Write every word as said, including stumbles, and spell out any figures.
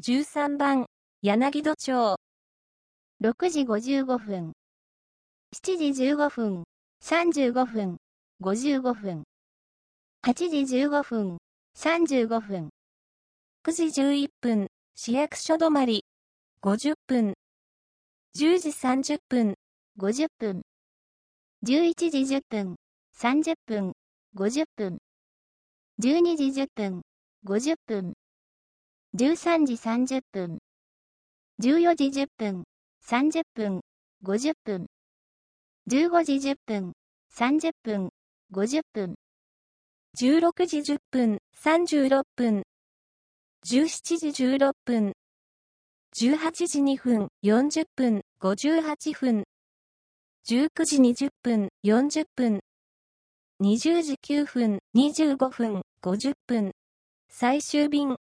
じゅうさんばん、柳戸町。 ろくじごじゅうごふん。しちじじゅうごふん、さんじゅうごふん、ごじゅうごふん。はちじじゅうごふん、さんじゅうごふん。 くじじゅういっぷん、市役所止まり。ごじゅっぷん。じゅうじさんじゅっぷん、 ごじゅっぷん。じゅういちじじゅっぷん、さんじゅっぷん、ごじゅっぷん。じゅうにじじゅっぷん、ごじゅっぷん。じゅうさんじさんじゅっぷん。じゅうよじじゅっぷん、さんじゅっぷん、ごじゅっぷん。じゅうごじじゅっぷん、さんじゅっぷん、ごじゅっぷん。 じゅうろくじじゅっぷん、さんじゅうろっぷん。じゅうしちじじゅうろっぷん。じゅうはちじにふん、よんじゅっぷん、ごじゅうはっぷん。じゅうくじにじゅっぷん、よんじゅっぷん。にじゅうじきゅうふん、にじゅうごふん、ごじゅっぷん。最終便。